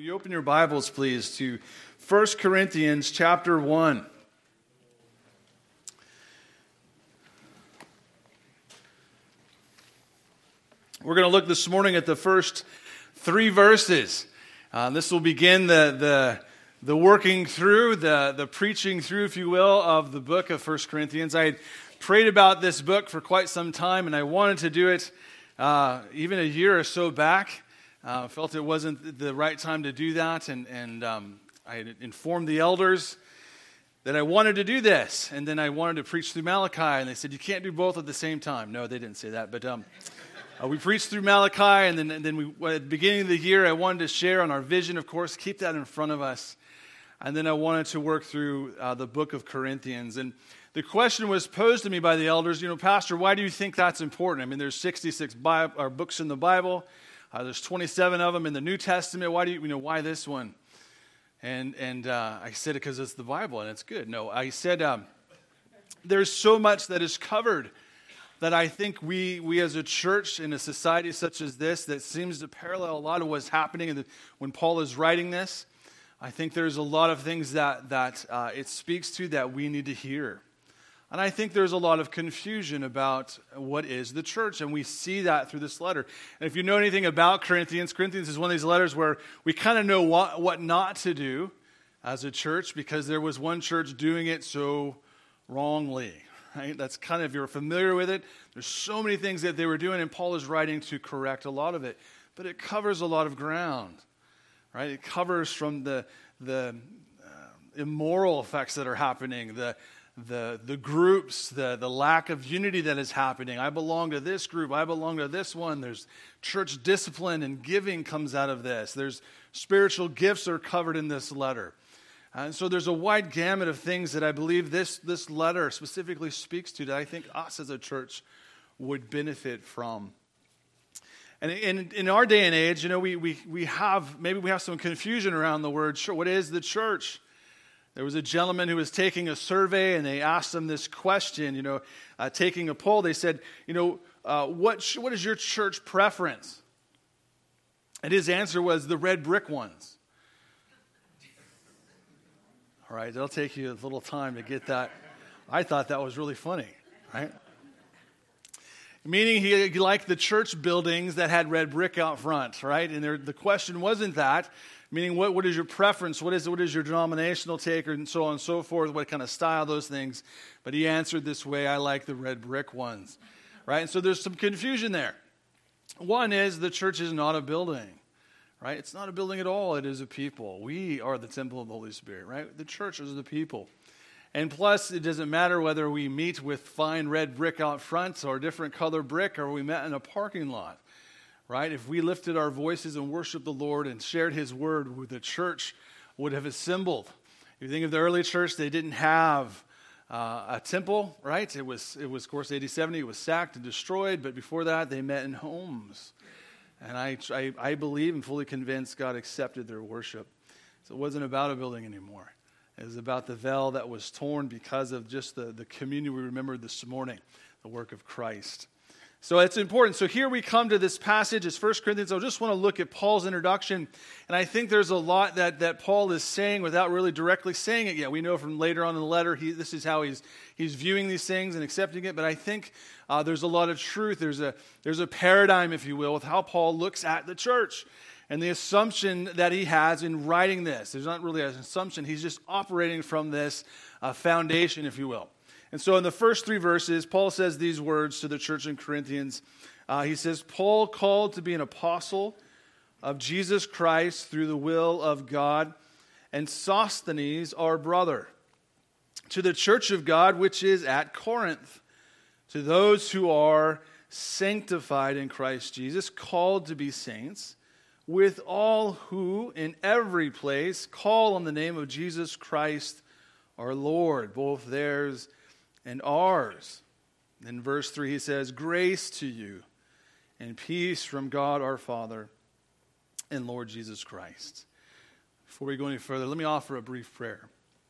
you open your Bibles, please, to 1 Corinthians chapter 1. We're going to look this morning at the first three verses. This will begin the working through, the preaching through, if you will, of the book of 1 Corinthians. I had prayed about this book for quite some time, and I wanted to do it even a year or so back. Felt it wasn't the right time to do that, and I had informed the elders that I wanted to do this, and then I wanted to preach through Malachi, and they said, you can't do both at the same time. No, they didn't say that, but we preached through Malachi, and then we, at the beginning of the year, I wanted to share on our vision, of course, keep that in front of us, and then I wanted to work through the book of Corinthians, and the question was posed to me by the elders, Pastor, why do you think that's important? I mean, there's 66 books in the Bible. There's 27 of them in the New Testament. Why why this one? And I said it because it's the Bible and it's good. No, I said there's so much that is covered that I think we as a church in a society such as this that seems to parallel a lot of what's happening when Paul is writing this. I think there's a lot of things that it speaks to that we need to hear. And I think there's a lot of confusion about what is the church, and we see that through this letter. And if you know anything about Corinthians is one of these letters where we kind of know what not to do as a church because there was one church doing it so wrongly. Right? That's kind of, if you're familiar with it, there's so many things that they were doing, and Paul is writing to correct a lot of it. But it covers a lot of ground. Right? It covers from the immoral effects that are happening, the groups, the lack of unity that is happening. I belong to this group. I belong to this one. There's church discipline and giving comes out of this. There's spiritual gifts are covered in this letter. And so there's a wide gamut of things that I believe this letter specifically speaks to that I think us as a church would benefit from. And in our day and age, we have some confusion around the word church. What is the church? There was a gentleman who was taking a survey, and they asked him this question, taking a poll. They said, what is your church preference? And his answer was the red brick ones. All right, it'll take you a little time to get that. I thought that was really funny, right? Meaning he liked the church buildings that had red brick out front, right? And the question wasn't that. Meaning, what is your preference? What is your denominational take, and so on and so forth? What kind of style, those things? But he answered this way: I like the red brick ones, right? And so there's some confusion there. One is the church is not a building, right? It's not a building at all. It is a people. We are the temple of the Holy Spirit, right? The church is the people. And plus, it doesn't matter whether we meet with fine red brick out front or different color brick, or we met in a parking lot. Right? If we lifted our voices and worshiped the Lord and shared His word, the church would have assembled. If you think of the early church, they didn't have a temple, right? It was of course, AD 70, it was sacked and destroyed, but before that, they met in homes. And I believe and fully convinced God accepted their worship. So it wasn't about a building anymore. It was about the veil that was torn because of just the communion we remembered this morning, the work of Christ. So it's important. So here we come to this passage. It's 1 Corinthians. I just want to look at Paul's introduction. And I think there's a lot that Paul is saying without really directly saying it yet. We know from later on in the letter, this is how he's viewing these things and accepting it. But I think there's a lot of truth. There's a paradigm, if you will, with how Paul looks at the church. And the assumption that he has in writing this. There's not really an assumption. He's just operating from this foundation, if you will. And so in the first three verses, Paul says these words to the church in Corinthians. He says, Paul, called to be an apostle of Jesus Christ through the will of God, and Sosthenes, our brother, to the church of God which is at Corinth, to those who are sanctified in Christ Jesus, called to be saints, with all who in every place call on the name of Jesus Christ our Lord, both theirs and ours. In verse 3 he says, grace to you and peace from God our Father and Lord Jesus Christ. Before we go any further, let me offer a brief prayer.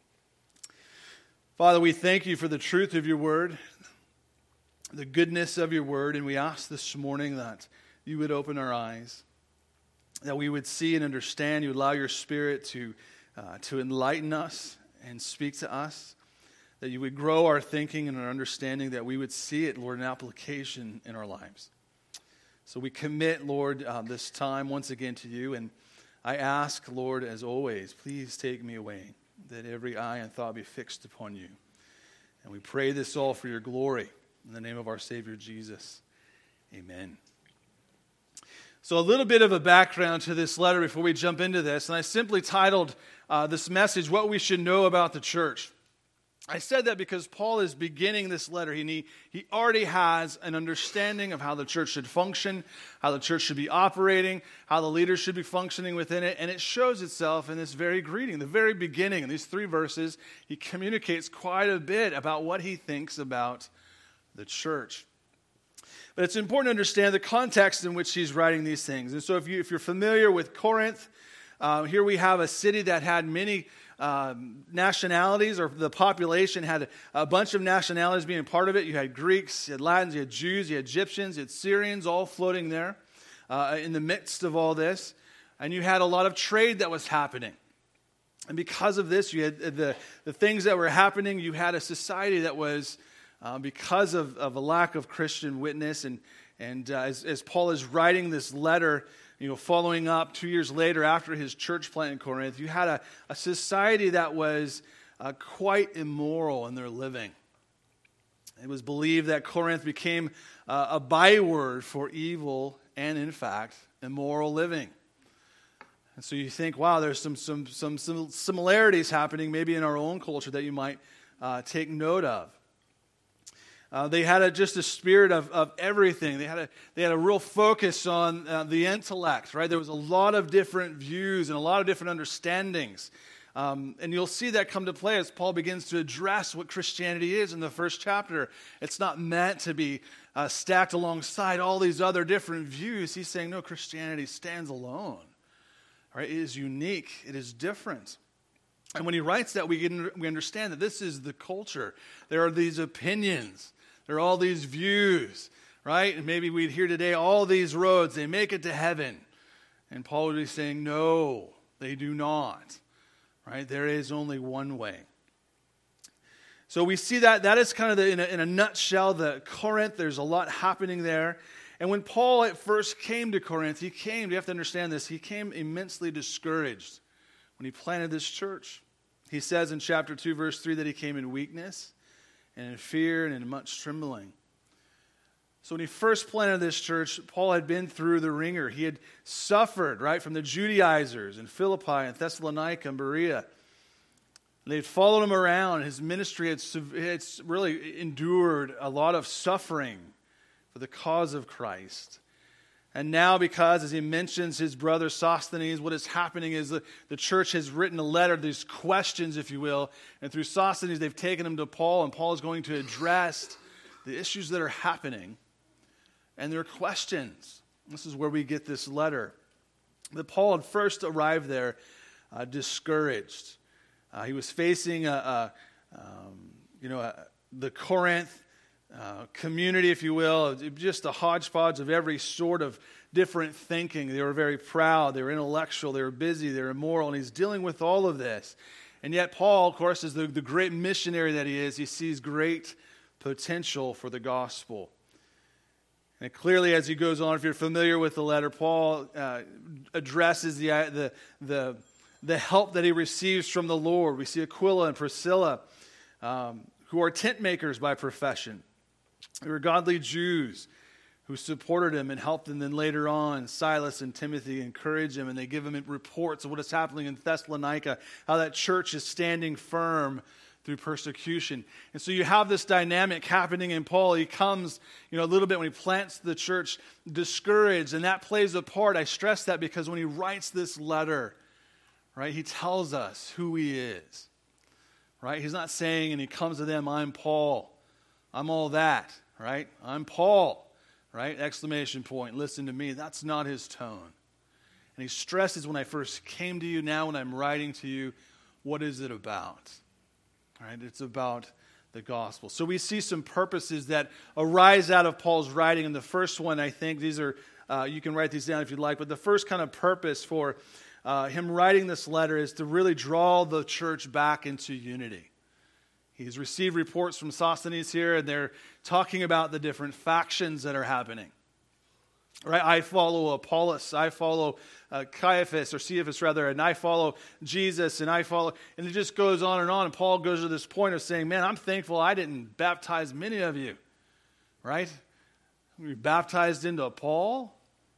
Father, we thank you for the truth of your word, the goodness of your word, and we ask this morning that you would open our eyes. that we would see and understand. You would allow your Spirit to enlighten us and speak to us, that you would grow our thinking and our understanding, that we would see it, Lord, in application in our lives. So we commit, Lord, this time once again to you, and I ask, Lord, as always, please take me away, that every eye and thought be fixed upon you. And we pray this all for your glory, in the name of our Savior Jesus. Amen. So a little bit of a background to this letter before we jump into this, and I simply titled this message, What We Should Know About the Church. I said that because Paul is beginning this letter. He already has an understanding of how the church should function, how the church should be operating, how the leaders should be functioning within it, and it shows itself in this very greeting. The very beginning, in these 3 verses, he communicates quite a bit about what he thinks about the church. But it's important to understand the context in which he's writing these things. And so if you're familiar with Corinth, here we have a city that had many nationalities, or the population had a bunch of nationalities being part of it. You had Greeks, you had Latins, you had Jews, you had Egyptians, you had Syrians, all floating there in the midst of all this. And you had a lot of trade that was happening. And because of this, you had the things that were happening. You had a society that was, because of a lack of Christian witness, and as Paul is writing this letter, following up 2 years later after his church plant in Corinth, you had a society that was quite immoral in their living. It was believed that Corinth became a byword for evil and, in fact, immoral living. And so you think, wow, there's some similarities happening maybe in our own culture that you might take note of. They had just a spirit of everything. They had a real focus on the intellect, right? There was a lot of different views and a lot of different understandings. And you'll see that come to play as Paul begins to address what Christianity is in the first chapter. It's not meant to be stacked alongside all these other different views. He's saying, no, Christianity stands alone. Right? It is unique. It is different. And when he writes that, we understand that this is the culture. There are these opinions. There are all these views, right? And maybe we'd hear today, all these roads, they make it to heaven. And Paul would be saying, no, they do not, right? There is only one way. So we see that is kind of in a nutshell, the Corinth. There's a lot happening there. And when Paul at first came to Corinth, you have to understand this, he came immensely discouraged when he planted this church. He says in chapter 2, verse 3, that he came in weakness and in fear and in much trembling. So when he first planted this church, Paul had been through the ringer. He had suffered, right, from the Judaizers in Philippi and Thessalonica and Berea. They had followed him around. His ministry had really endured a lot of suffering for the cause of Christ. And now, because, as he mentions his brother Sosthenes, what is happening is the church has written a letter, these questions, if you will, and through Sosthenes they've taken them to Paul, and Paul is going to address the issues that are happening and their questions. This is where we get this letter. But Paul had first arrived there discouraged. He was facing the Corinth community, if you will, just a hodgepodge of every sort of different thinking. They were very proud, they were intellectual, they were busy, they were immoral, and he's dealing with all of this. And yet Paul, of course, is the great missionary that he is. He sees great potential for the gospel. And clearly, as he goes on, if you're familiar with the letter, Paul addresses the help that he receives from the Lord. We see Aquila and Priscilla, who are tent makers by profession. They were godly Jews who supported him and helped him. Then later on, Silas and Timothy encourage him, and they give him reports of what is happening in Thessalonica, how that church is standing firm through persecution. And so you have this dynamic happening in Paul. He comes, a little bit when he plants the church, discouraged, and that plays a part. I stress that because when he writes this letter, right, he tells us who he is. Right? He's not saying, and he comes to them, I'm Paul. I'm all that, right? I'm Paul, right? Exclamation point. Listen to me. That's not his tone. And he stresses, when I first came to you, now when I'm writing to you, what is it about? Right? It's about the gospel. So we see some purposes that arise out of Paul's writing. And the first one, I think, these are You can write these down if you'd like. But the first kind of purpose for him writing this letter is to really draw the church back into unity. He's received reports from Sosthenes here, and they're talking about the different factions that are happening. Right? I follow Apollos, I follow Caiaphas, or Cephas rather, and I follow Jesus, and it just goes on. And Paul goes to this point of saying, man, I'm thankful I didn't baptize many of you. Right? Were you baptized into Paul?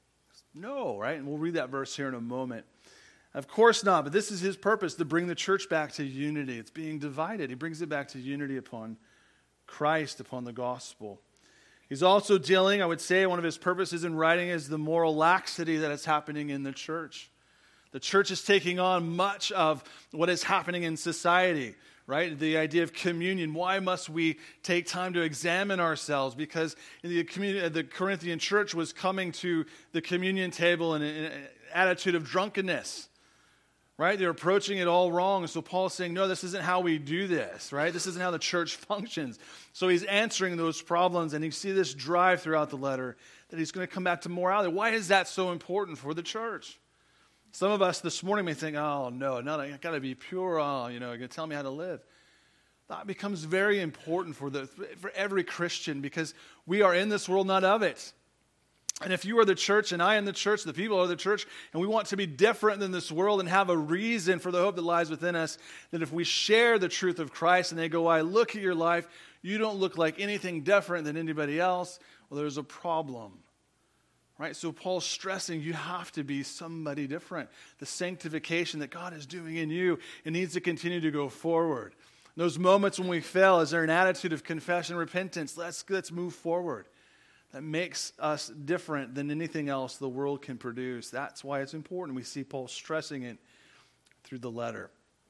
No, right? And we'll read that verse here in a moment. Of course not, but this is his purpose, to bring the church back to unity. It's being divided. He brings it back to unity upon Christ, upon the gospel. He's also dealing, I would say, one of his purposes in writing is the moral laxity that is happening in the church. The church is taking on much of what is happening in society, right? The idea of communion. Why must we take time to examine ourselves? Because in the Corinthian church was coming to the communion table in an attitude of drunkenness. Right? They're approaching it all wrong. And so Paul's saying, no, this isn't how we do this, right? This isn't how the church functions. So he's answering those problems, and you see this drive throughout the letter that he's going to come back to morality. Why is that so important for the church? Some of us this morning may think, oh, no, I got to be pure. Oh, you're going to tell me how to live. That becomes very important for every Christian, because we are in this world, not of it. And if you are the church and I am the church, the people are the church, and we want to be different than this world and have a reason for the hope that lies within us, then if we share the truth of Christ and they go, I look at your life, you don't look like anything different than anybody else, well, there's a problem. Right? So Paul's stressing you have to be somebody different. The sanctification that God is doing in you, it needs to continue to go forward. Those moments when we fail, is there an attitude of confession, repentance? Let's move forward. That makes us different than anything else the world can produce. That's why it's important. We see Paul stressing it through the letter.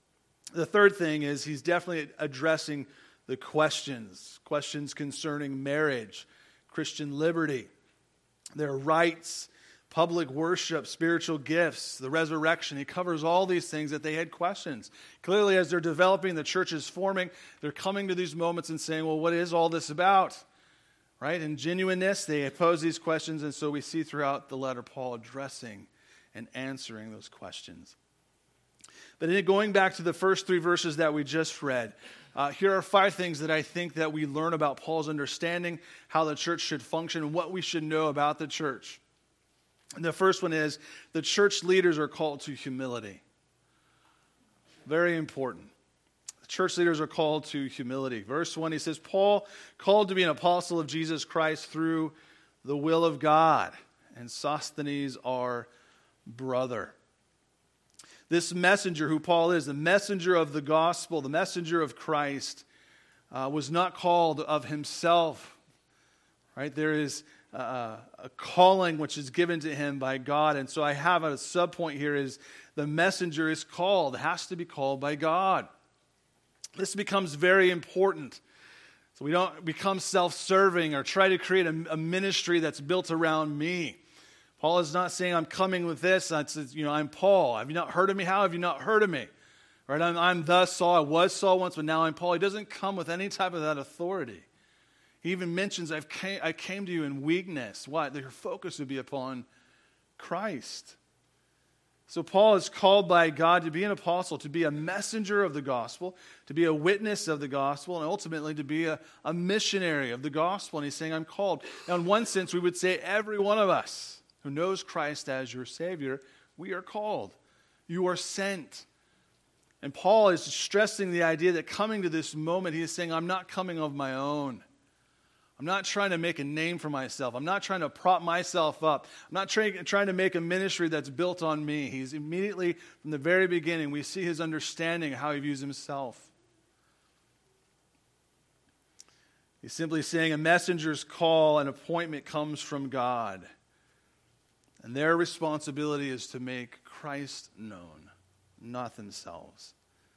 The third thing is he's definitely addressing the questions concerning marriage, Christian liberty, their rights, public worship, spiritual gifts, the resurrection. He covers all these things that they had questions. Clearly, as they're developing, the church is forming, they're coming to these moments and saying, well, what is all this about? Right? In genuineness, they pose these questions, and so we see throughout the letter Paul addressing and answering those questions. But in going back to the first 3 verses that we just read, here are 5 things that I think that we learn about Paul's understanding, how the church should function, and what we should know about the church. And the first one is the church leaders are called to humility. Very important. Church leaders are called to humility. Verse 1, he says, Paul, called to be an apostle of Jesus Christ through the will of God, and Sosthenes, our brother. This messenger, who Paul is, the messenger of the gospel, the messenger of Christ, was not called of himself. Right? There is a calling which is given to him by God. And so I have a subpoint here is the messenger is called, has to be called by God. This becomes very important. So we don't become self-serving or try to create a ministry that's built around me. Paul is not saying, I'm coming with this. I'm Paul. Have you not heard of me? How have you not heard of me? Right? I'm thus Saul. I was Saul once, but now I'm Paul. He doesn't come with any type of that authority. He even mentions, I came to you in weakness. Why? That your focus would be upon Christ. So Paul is called by God to be an apostle, to be a messenger of the gospel, to be a witness of the gospel, and ultimately to be a missionary of the gospel. And he's saying, I'm called. Now, in one sense, we would say every one of us who knows Christ as your Savior, we are called. You are sent. And Paul is stressing the idea that coming to this moment, he is saying, I'm not coming of my own. I'm not trying to make a name for myself. I'm not trying to prop myself up. I'm not trying to make a ministry that's built on me. He's immediately, from the very beginning, we see his understanding of how he views himself. He's simply saying a messenger's call and appointment comes from God. And their responsibility is to make Christ known, not themselves.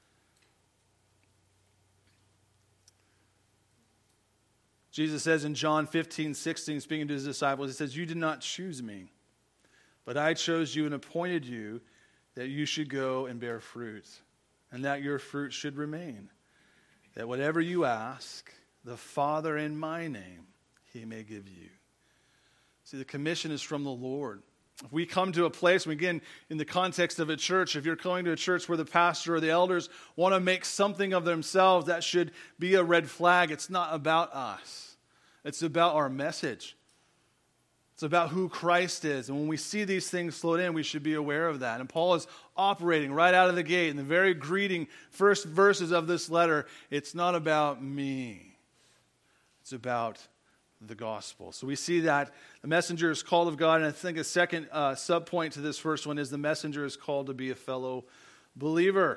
Jesus says in John 15:16, speaking to his disciples, he says, you did not choose me, but I chose you and appointed you that you should go and bear fruit, and that your fruit should remain, that whatever you ask the Father in my name, he may give you. See, the commission is from the Lord. If we come to a place, and again, in the context of a church, if you're going to a church where the pastor or the elders want to make something of themselves, that should be a red flag. It's not about us. It's about our message. It's about who Christ is. And when we see these things float in, we should be aware of that. And Paul is operating right out of the gate in the very greeting first verses of this letter. It's not about me. It's about the gospel. So we see that the messenger is called of God. And I think a second subpoint to this first one is the messenger is called to be a fellow believer.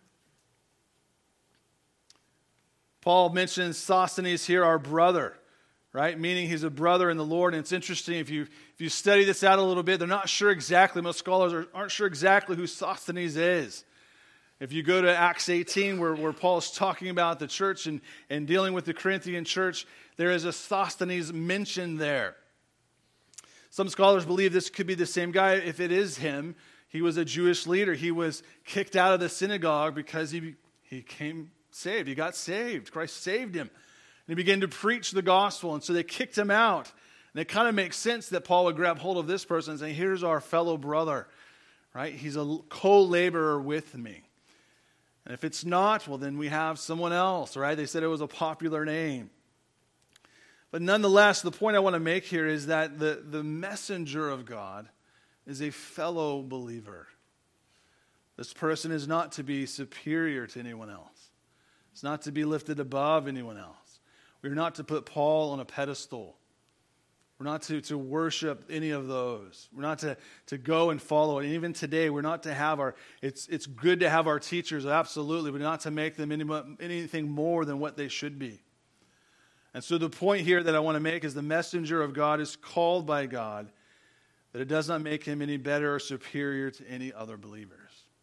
Paul mentions Sosthenes here, our brother. Right? Meaning he's a brother in the Lord. And it's interesting, if you study this out a little bit, they're not sure exactly, most scholars aren't sure exactly who Sosthenes is. If you go to Acts 18, where Paul is talking about the church and dealing with the Corinthian church, there is a Sosthenes mentioned there. Some scholars believe this could be the same guy. If it is him, he was a Jewish leader. He was kicked out of the synagogue because he came saved. He got saved. Christ saved him. And he began to preach the gospel, and so they kicked him out. And it kind of makes sense that Paul would grab hold of this person and say, here's our fellow brother, right? He's a co-laborer with me. And if it's not, well, then we have someone else, right? They said it was a popular name. But nonetheless, the point I want to make here is that the messenger of God is a fellow believer. This person is not to be superior to anyone else. It's not to be lifted above anyone else. We're not to put Paul on a pedestal. We're not to worship any of those. We're not to go and follow it. And even today, we're not to have it's good to have our teachers, absolutely, but not to make them anything more than what they should be. And so the point here that I want to make is the messenger of God is called by God, that it does not make him any better or superior to any other believers.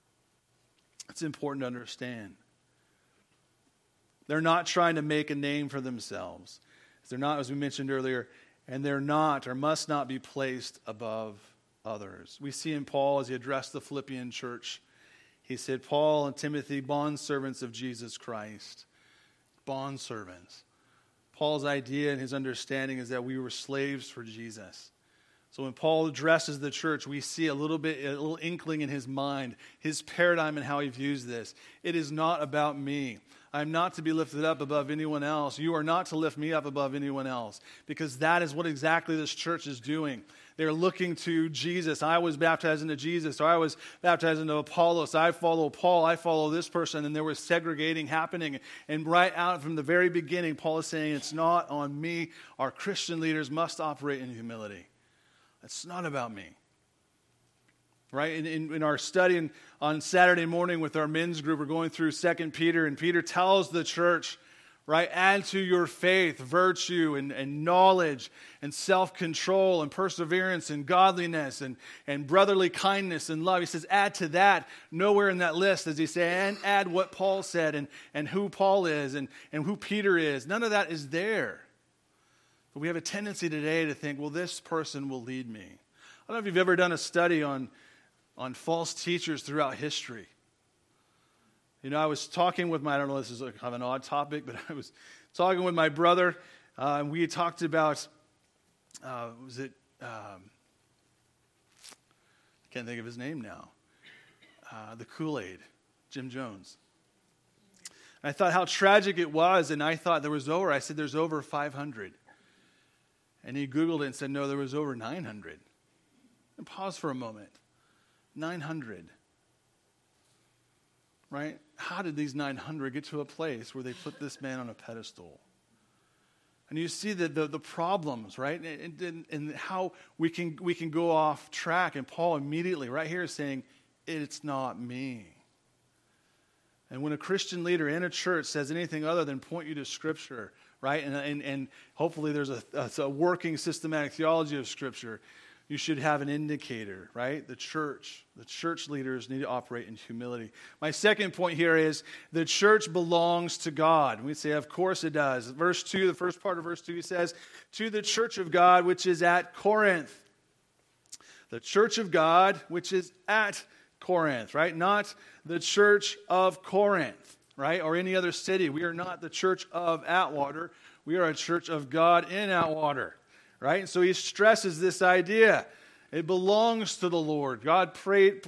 It's important to understand. They're not trying to make a name for themselves. They're not, as we mentioned earlier, and they're not or must not be placed above others. We see in Paul as he addressed the Philippian church, he said, Paul and Timothy, bondservants of Jesus Christ. Bondservants. Paul's idea and his understanding is that we were slaves for Jesus. So when Paul addresses the church, we see a little inkling in his mind, his paradigm and how he views this. It is not about me. I'm not to be lifted up above anyone else. You are not to lift me up above anyone else, because that is what exactly this church is doing. They're looking to Jesus. I was baptized into Jesus, or I was baptized into Apollos. I follow Paul. I follow this person. And there was segregating happening. And right out from the very beginning, Paul is saying, it's not on me. Our Christian leaders must operate in humility. It's not about me. Right? In our study on Saturday morning with our men's group, we're going through 2 Peter, and Peter tells the church, right, add to your faith virtue and knowledge and self-control and perseverance and godliness and brotherly kindness and love. He says, add to that. Nowhere in that list does he say, and add what Paul said and who Paul is and who Peter is. None of that is there. But we have a tendency today to think, well, this person will lead me. I don't know if you've ever done a study on false teachers throughout history. You know, I was talking with I don't know if this is kind of an odd topic, but I was talking with my brother, and we had talked about, I can't think of his name now, the Kool-Aid, Jim Jones. And I thought how tragic it was, and I thought I said there's over 500. And he Googled it and said, no, there was over 900. And pause for a moment. 900. Right? How did these 900 get to a place where they put this man on a pedestal? And you see the problems, right? And how we can go off track. And Paul immediately, right here, is saying, it's not me. And when a Christian leader in a church says anything other than point you to Scripture, right? And hopefully there's a working systematic theology of Scripture, you should have an indicator, right? The church leaders need to operate in humility. My second point here is the church belongs to God. We say, of course it does. Verse 2, the first part of verse 2, he says, to the church of God which is at Corinth. The church of God which is at Corinth, right? Not the church of Corinth, right? Or any other city. We are not the church of Atwater. We are a church of God in Atwater. right? And so he stresses this idea. It belongs to the Lord. God paid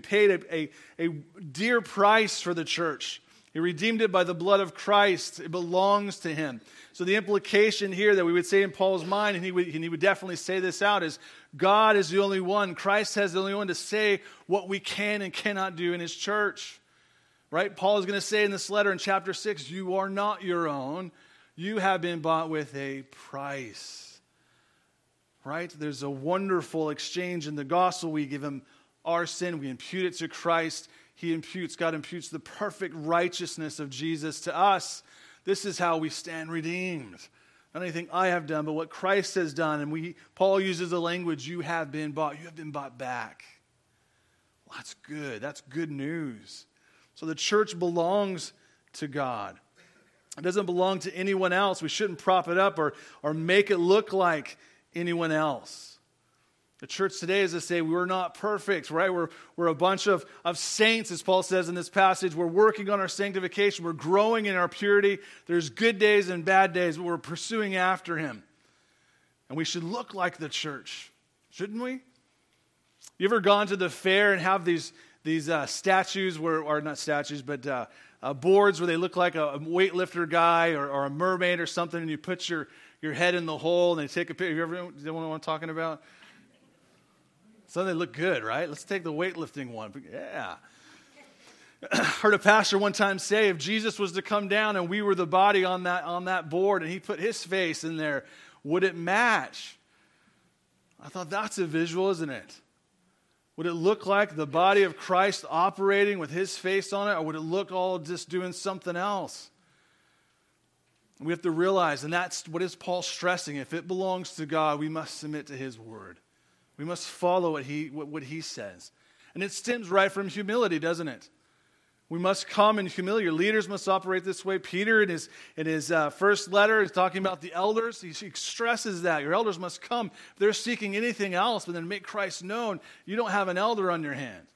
a dear price for the church. He redeemed it by the blood of Christ. It belongs to him. So the implication here that we would say in Paul's mind, and he would definitely say this out, is God is the only one. Christ has the only one to say what we can and cannot do in his church. Right? Paul is going to say in this letter in chapter 6, you are not your own. You have been bought with a price. Right? There's a wonderful exchange in the gospel. We give him our sin. We impute it to Christ. God imputes the perfect righteousness of Jesus to us. This is how we stand redeemed. Not anything I have done, but what Christ has done. And Paul uses the language, you have been bought. You have been bought back. Well, that's good. That's good news. So the church belongs to God. It doesn't belong to anyone else. We shouldn't prop it up or make it look like anyone else. The church today, as I say, we're not perfect, right? We're a bunch of saints, as Paul says in this passage. We're working on our sanctification. We're growing in our purity. There's good days and bad days, but we're pursuing after him. And we should look like the church, shouldn't we? You ever gone to the fair and have these statues, or not statues, but boards where they look like a weightlifter guy or a mermaid or something, and you put your head in the hole and they take a picture? You ever know what I'm talking about? So they look good, right? Let's take the weightlifting one. Yeah. I heard a pastor one time say, if Jesus was to come down and we were the body on that board and he put his face in there, would it match? I thought that's a visual, isn't it? Would it look like the body of Christ operating with his face on it, or would it look all just doing something else? We have to realize, and that's what is Paul stressing, if it belongs to God, we must submit to his word. We must follow what he says. And it stems right from humility, doesn't it? We must come in humility. Your leaders must operate this way. Peter, in his first letter, is talking about the elders. He stresses that. Your elders must come. If they're seeking anything else but then make Christ known, you don't have an elder on your hand.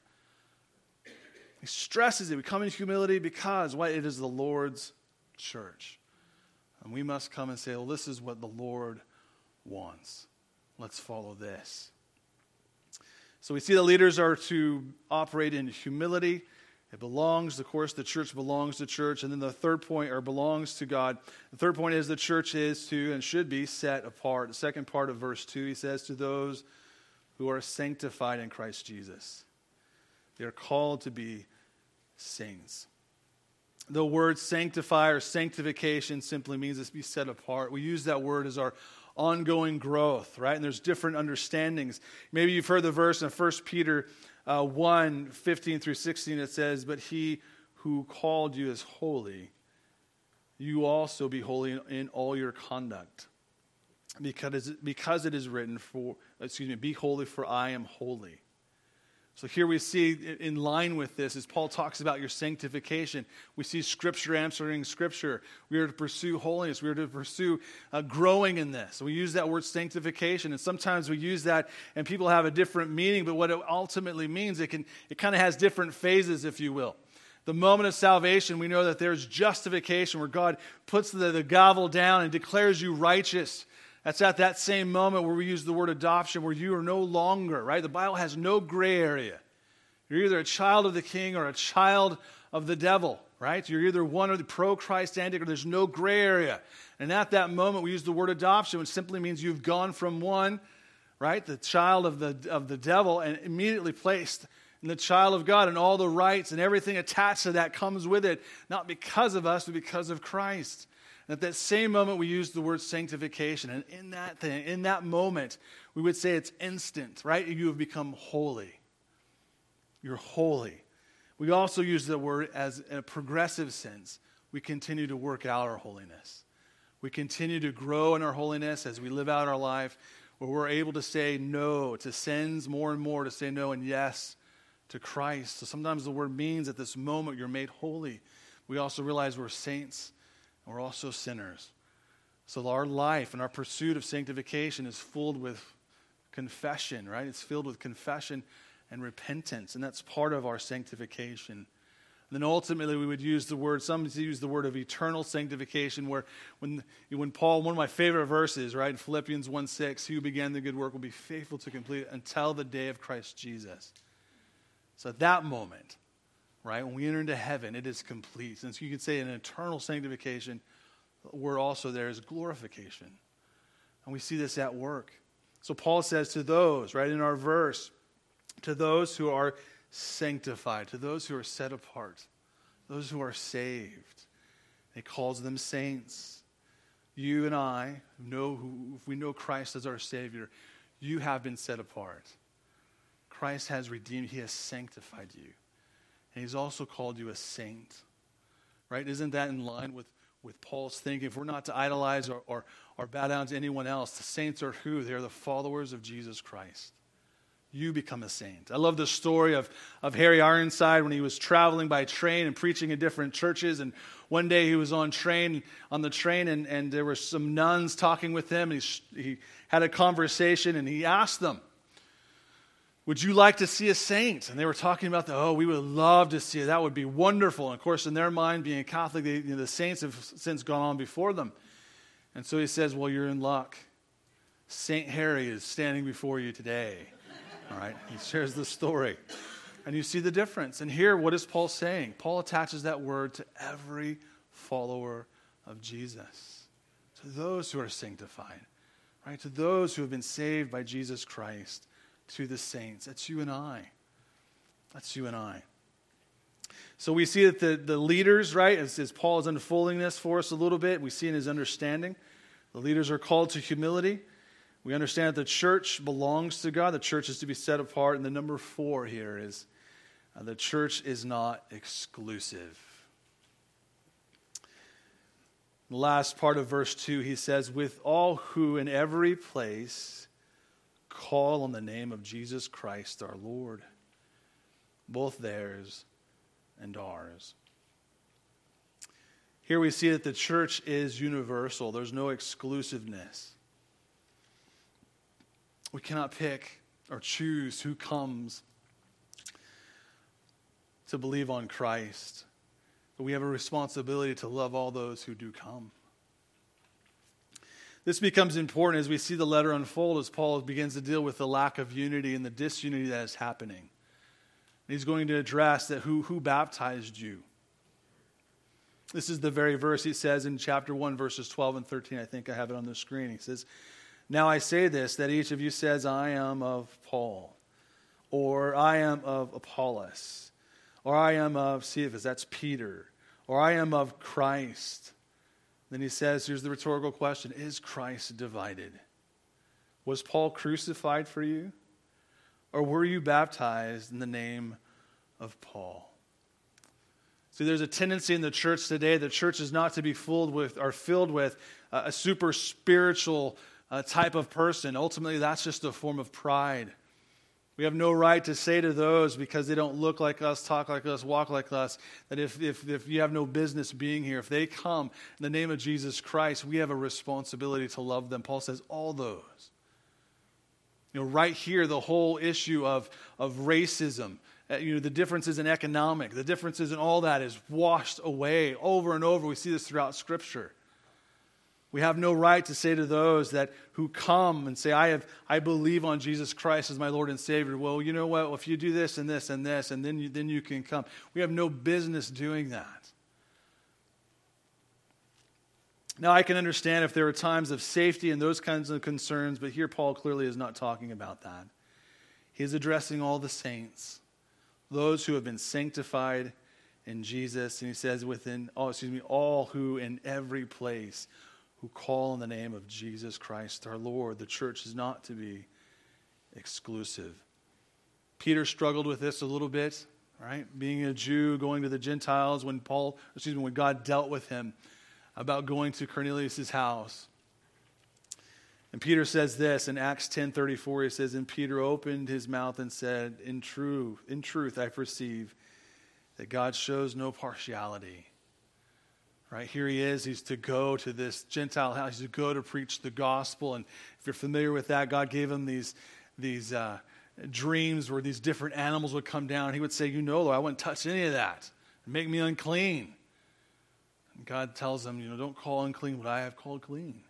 He stresses it. We come in humility because it is the Lord's church. And we must come and say, well, this is what the Lord wants. Let's follow this. So we see the leaders are to operate in humility. It belongs, of course, the church belongs to church. And then the third point, belongs to God. The third point is the church is to and should be set apart. The second part of verse 2, he says, to those who are sanctified in Christ Jesus. They are called to be saints. The word sanctify or sanctification simply means to be set apart. We use that word as our ongoing growth, right? And there's different understandings. Maybe you've heard the verse in 1 Peter 1, 15 through 16. It says, but he who called you is holy. You also be holy in all your conduct. Because it is written, be holy for I am holy. So here we see, in line with this, as Paul talks about your sanctification, we see Scripture answering Scripture. We are to pursue holiness. We are to pursue growing in this. So we use that word sanctification, and sometimes we use that, and people have a different meaning, but what it ultimately means, it kind of has different phases, if you will. The moment of salvation, we know that there's justification, where God puts the gavel down and declares you righteous. That's at that same moment where we use the word adoption, where you are no longer, right? The Bible has no gray area. You're either a child of the king or a child of the devil, right? You're either one or the pro-Christ antic, or there's no gray area. And at that moment, we use the word adoption, which simply means you've gone from one, right, the child of the devil, and immediately placed in the child of God, and all the rights and everything attached to that comes with it, not because of us, but because of Christ. And at that same moment, we use the word sanctification. And in that moment, we would say it's instant, right? You have become holy. You're holy. We also use the word as in a progressive sense. We continue to work out our holiness. We continue to grow in our holiness as we live out our life, where we're able to say no to sins more and more, to say no and yes to Christ. So sometimes the word means at this moment you're made holy. We also realize we're saints. We're also sinners. So our life and our pursuit of sanctification is filled with confession, right? It's filled with confession and repentance, and that's part of our sanctification And then ultimately we would use the word, some use the word of eternal sanctification, where when Paul, one of my favorite verses, right, in Philippians 1:6, he who began the good work will be faithful to complete it until the day of Christ Jesus. So at that moment, right, when we enter into heaven, it is complete. And so you could say an eternal sanctification, the word also there is glorification. And we see this at work. So Paul says to those, right, in our verse, to those who are sanctified, to those who are set apart, those who are saved. He calls them saints. You and I if we know Christ as our Savior, you have been set apart. Christ has redeemed, he has sanctified you. And he's also called you a saint. Right? Isn't that in line with Paul's thinking? If we're not to idolize or bow down to anyone else, the saints are who? They're the followers of Jesus Christ. You become a saint. I love the story of Harry Ironside when he was traveling by train and preaching in different churches. And one day he was on the train, and there were some nuns talking with him. And he had a conversation, and he asked them, would you like to see a saint? And they were talking about we would love to see it. That would be wonderful. And of course, in their mind, being Catholic, the saints have since gone on before them. And so he says, well, you're in luck. Saint Harry is standing before you today. All right, he shares the story. And you see the difference. And here, what is Paul saying? Paul attaches that word to every follower of Jesus. To those who are sanctified. Right? To those who have been saved by Jesus Christ. To the saints. That's you and I. That's you and I. So we see that the leaders, right, as Paul is unfolding this for us a little bit, we see in his understanding, the leaders are called to humility. We understand that the church belongs to God. The church is to be set apart. And the number 4 here is the church is not exclusive. The last part of verse 2, he says, with all who in every place call on the name of Jesus Christ our Lord, both theirs and ours. Here we see that the church is universal. There's no exclusiveness. We cannot pick or choose who comes to believe on Christ. But we have a responsibility to love all those who do come. This becomes important as we see the letter unfold, as Paul begins to deal with the lack of unity and the disunity that is happening. And he's going to address that who baptized you. This is the very verse he says in chapter 1, verses 12 and 13. I think I have it on the screen. He says, now I say this, that each of you says, I am of Paul, or I am of Apollos, or I am of Cephas, that's Peter, or I am of Christ. Then he says, here's the rhetorical question, is Christ divided? Was Paul crucified for you? Or were you baptized in the name of Paul? See, there's a tendency in the church today, the church is not to be filled with a super spiritual type of person. Ultimately, that's just a form of pride. We have no right to say to those, because they don't look like us, talk like us, walk like us, that if you have no business being here, if they come in the name of Jesus Christ, we have a responsibility to love them. Paul says all those. Right here, the whole issue of racism, the differences in economic, the differences in all that is washed away over and over. We see this throughout Scripture. We have no right to say to those who come and say, I believe on Jesus Christ as my Lord and Savior. Well, you know what? Well, if you do this and this and this, and then you can come. We have no business doing that. Now, I can understand if there are times of safety and those kinds of concerns, but here Paul clearly is not talking about that. He is addressing all the saints, those who have been sanctified in Jesus, and he says all who in every place who call on the name of Jesus Christ our Lord. The church is not to be exclusive. Peter struggled with this a little bit, right? Being a Jew, going to the Gentiles when God dealt with him about going to Cornelius' house. And Peter says this in Acts 10:34, he says, and Peter opened his mouth and said, in truth I perceive that God shows no partiality. Right, here he is. He's to go to this Gentile house. He's to go to preach the gospel. And if you're familiar with that, God gave him these dreams where these different animals would come down. He would say, Lord, I wouldn't touch any of that. make me unclean. And God tells them, don't call unclean what I have called clean.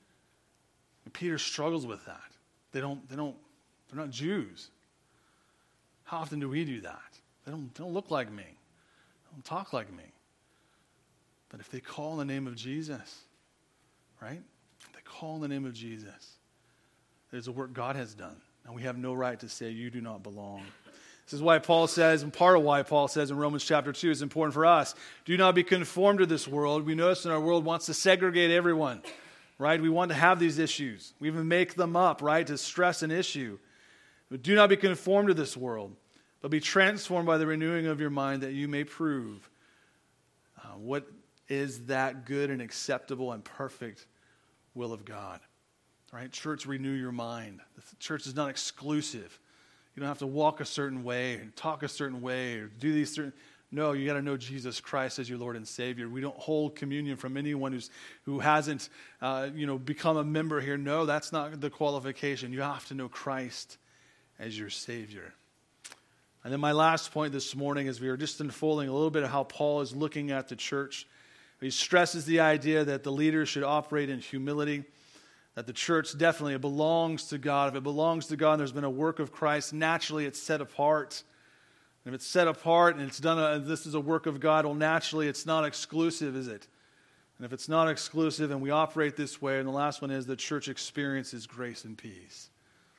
And Peter struggles with that. They're not Jews. How often do we do that? They don't look like me. They don't talk like me. But if they call in the name of Jesus, right? If they call in the name of Jesus, there's a work God has done. And we have no right to say you do not belong. This is why Paul says, and part of why Paul says in Romans chapter 2 is important for us. Do not be conformed to this world. We notice in our world wants to segregate everyone, right? We want to have these issues. We even make them up, right, to stress an issue. But do not be conformed to this world, but be transformed by the renewing of your mind that you may prove what is that good and acceptable and perfect will of God. Right? Church, renew your mind. The church is not exclusive. You don't have to walk a certain way and talk a certain way or do these certain... No, you got to know Jesus Christ as your Lord and Savior. We don't hold communion from anyone who hasn't become a member here. No, that's not the qualification. You have to know Christ as your Savior. And then my last point this morning is we are just unfolding a little bit of how Paul is looking at the church. He stresses the idea that the leaders should operate in humility, that the church definitely, it belongs to God. If it belongs to God and there's been a work of Christ, naturally it's set apart. And if it's set apart and it's done, this is a work of God, well, naturally it's not exclusive, is it? And if it's not exclusive and we operate this way, and the last one is the church experiences grace and peace.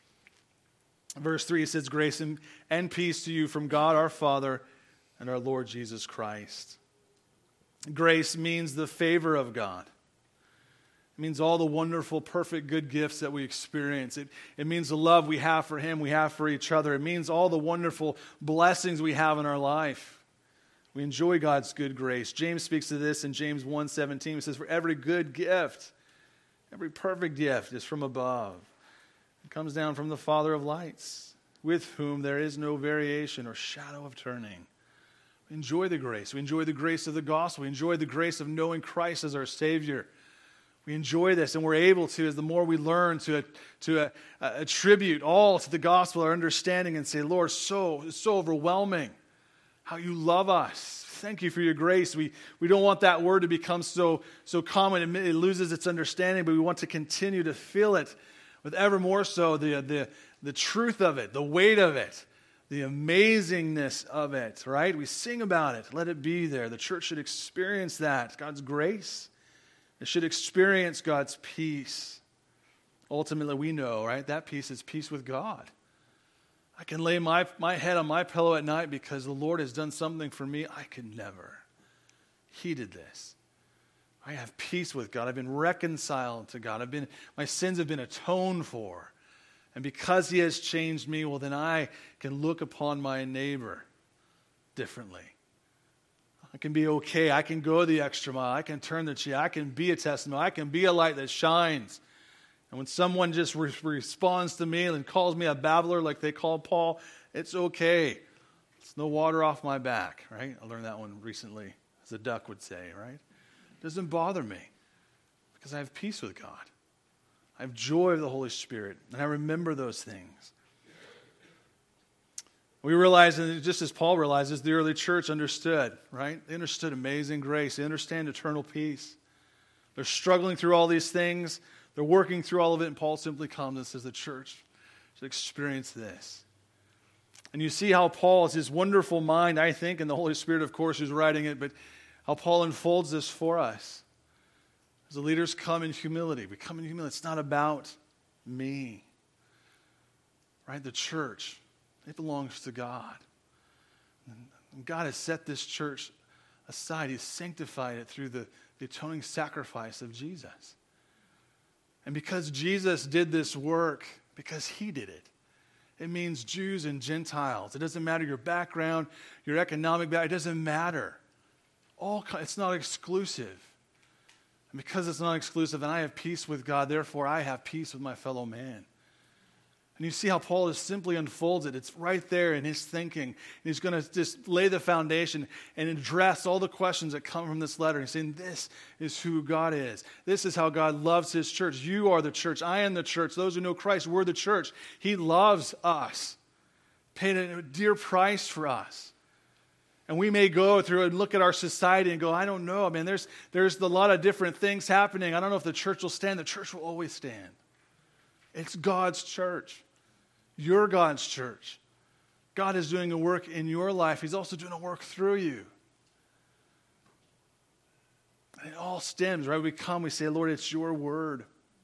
Verse 3 says, grace and peace to you from God our Father and our Lord Jesus Christ. Grace means the favor of God. It means all the wonderful, perfect, good gifts that we experience. It means the love we have for Him, we have for each other. It means all the wonderful blessings we have in our life. We enjoy God's good grace. James speaks to this in James 1:17. He says, for every good gift, every perfect gift is from above. It comes down from the Father of lights, with whom there is no variation or shadow of turning. We enjoy the grace. We enjoy the grace of the gospel. We enjoy the grace of knowing Christ as our Savior. We enjoy this, and we're able to, as the more we learn, to attribute all to the gospel, our understanding, and say, Lord, it's so overwhelming how you love us. Thank you for your grace. We don't want that word to become so common. It loses its understanding, but we want to continue to feel it with ever more so the truth of it, the weight of it, the amazingness of it, right? We sing about it. Let it be there. The church should experience that, God's grace. It should experience God's peace. Ultimately, we know, right? That peace is peace with God. I can lay my head on my pillow at night because the Lord has done something for me I could never. He did this. I have peace with God. I've been reconciled to God. My sins have been atoned for. And because He has changed me, well, then I can look upon my neighbor differently. I can be okay. I can go the extra mile. I can turn the cheek. I can be a testimony. I can be a light that shines. And when someone just responds to me and calls me a babbler like they called Paul, it's okay. It's no water off my back, right? I learned that one recently, as a duck would say, right? It doesn't bother me because I have peace with God. I have joy of the Holy Spirit, and I remember those things. We realize, and just as Paul realizes, the early church understood, right? They understood amazing grace. They understand eternal peace. They're struggling through all these things. They're working through all of it, and Paul simply comes and says the church should experience this. And you see how Paul, is his wonderful mind, I think, and the Holy Spirit, of course, who's writing it, but how Paul unfolds this for us. As the leaders come in humility. We come in humility. It's not about me. Right? The church, it belongs to God. And God has set this church aside. He's sanctified it through the atoning sacrifice of Jesus. And because Jesus did this work, because He did it, it means Jews and Gentiles. It doesn't matter your background, your economic background. It doesn't matter. It's not exclusive. And because it's not exclusive and I have peace with God, therefore I have peace with my fellow man. And you see how Paul just simply unfolds it. It's right there in his thinking. And he's going to just lay the foundation and address all the questions that come from this letter. He's saying, this is who God is. This is how God loves His church. You are the church. I am the church. Those who know Christ, we're the church. He loves us. Paid a dear price for us. And we may go through and look at our society and go, I don't know. I mean, there's a lot of different things happening. I don't know if the church will stand. The church will always stand. It's God's church. You're God's church. God is doing a work in your life. He's also doing a work through you. And it all stems, right? We come, we say, Lord, it's your word.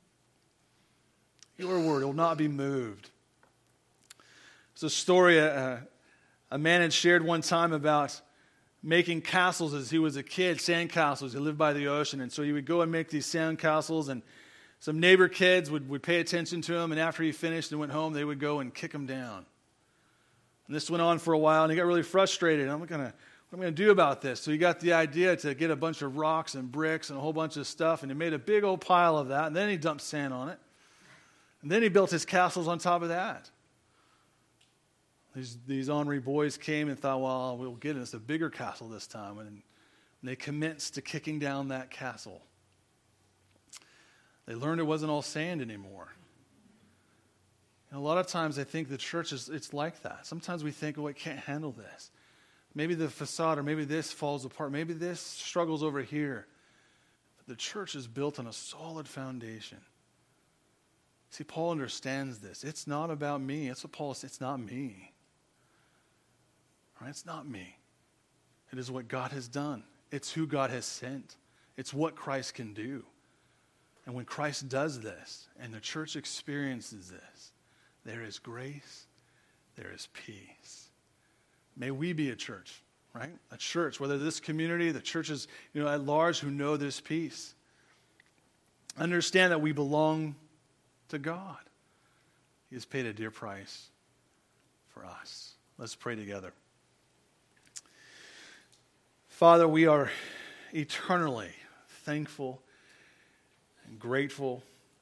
Your word will not be moved. There's a story a man had shared one time about making castles as he was a kid, sand castles. He lived by the ocean, and so he would go and make these sand castles, and some neighbor kids would pay attention to him, and after he finished and went home, they would go and kick him down. And this went on for a while, and he got really frustrated. What am I going to do about this? So he got the idea to get a bunch of rocks and bricks and a whole bunch of stuff, and he made a big old pile of that, and then he dumped sand on it. And then he built his castles on top of that. These ornery boys came and thought, well, we'll get us a bigger castle this time. And they commenced to kicking down that castle. They learned it wasn't all sand anymore. And a lot of times I think the church it's like that. Sometimes we think, oh, I can't handle this. Maybe the facade, or maybe this falls apart. Maybe this struggles over here. But the church is built on a solid foundation. See, Paul understands this. It's not about me. That's what Paul says. It's not me. Right? It's not me. It is what God has done. It's who God has sent. It's what Christ can do. And when Christ does this, and the church experiences this, there is grace, there is peace. May we be a church, right? A church, whether this community, the churches, at large, who know this peace. Understand that we belong to God. He has paid a dear price for us. Let's pray together. Father, we are eternally thankful and grateful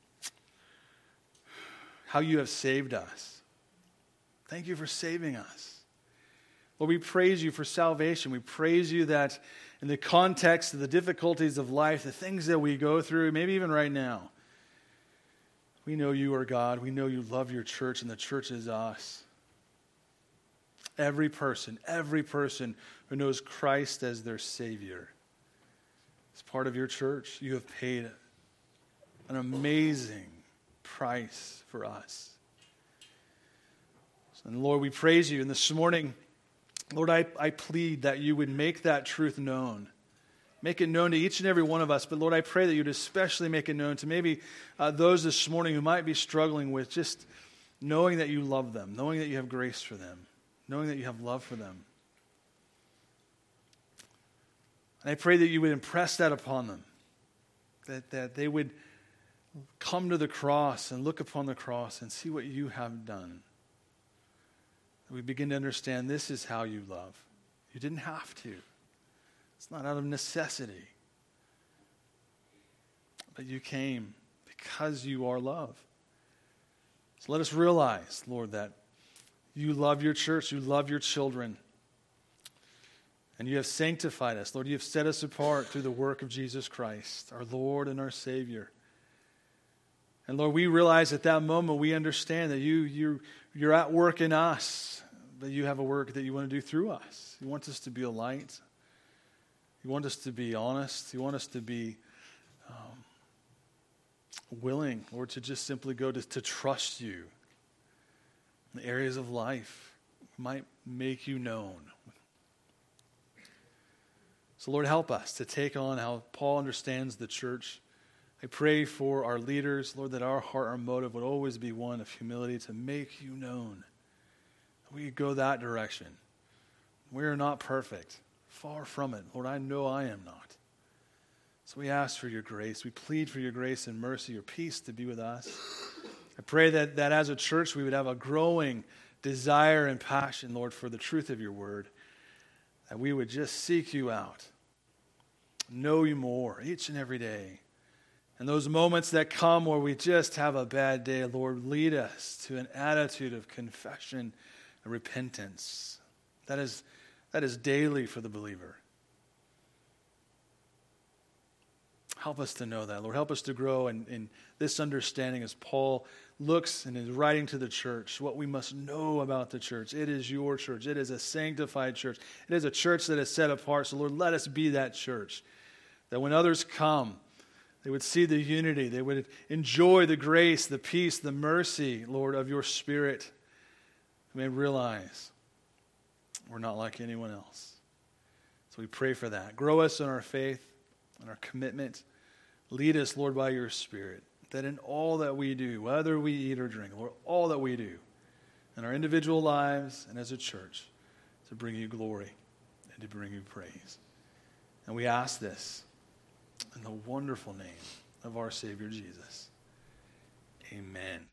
how you have saved us. Thank you for saving us. Lord, we praise you for salvation. We praise you that in the context of the difficulties of life, the things that we go through, maybe even right now, we know you are God. We know you love your church, and the church is us. Every person who knows Christ as their Savior is part of your church. You have paid an amazing price for us. And Lord, we praise you. And this morning, Lord, I plead that you would make that truth known. Make it known to each and every one of us. But Lord, I pray that you'd especially make it known to maybe those this morning who might be struggling with just knowing that you love them, knowing that you have grace for them, knowing that you have love for them. And I pray that you would impress that upon them, that they would come to the cross and look upon the cross and see what you have done. That we begin to understand this is how you love. You didn't have to. It's not out of necessity. But you came because you are love. So let us realize, Lord, that you love your church, you love your children, and you have sanctified us. Lord, you have set us apart through the work of Jesus Christ, our Lord and our Savior. And Lord, we realize at that moment, we understand that you're at work in us, that you have a work that you want to do through us. You want us to be a light. You want us to be honest. You want us to be willing, or to just simply go to trust you in the areas of life might make you known. So Lord, help us to take on how Paul understands the church. I pray for our leaders, Lord, that our heart, our motive would always be one of humility to make you known. We go that direction. We are not perfect. Far from it. Lord, I know I am not. So we ask for your grace. We plead for your grace and mercy, your peace to be with us. I pray that as a church we would have a growing desire and passion, Lord, for the truth of your word. That we would just seek you out. Know you more each and every day. And those moments that come where we just have a bad day, Lord, lead us to an attitude of confession and repentance. That is daily for the believer. Help us to know that, Lord. Help us to grow in this understanding as Paul looks and is writing to the church, what we must know about the church. It is your church. It is a sanctified church. It is a church that is set apart. So, Lord, let us be that church, that when others come, they would see the unity. They would enjoy the grace, the peace, the mercy, Lord, of your Spirit. They may realize we're not like anyone else. So we pray for that. Grow us in our faith and our commitment. Lead us, Lord, by your Spirit, that in all that we do, whether we eat or drink, Lord, all that we do in our individual lives and as a church, to bring you glory and to bring you praise. And we ask this in the wonderful name of our Savior Jesus. Amen.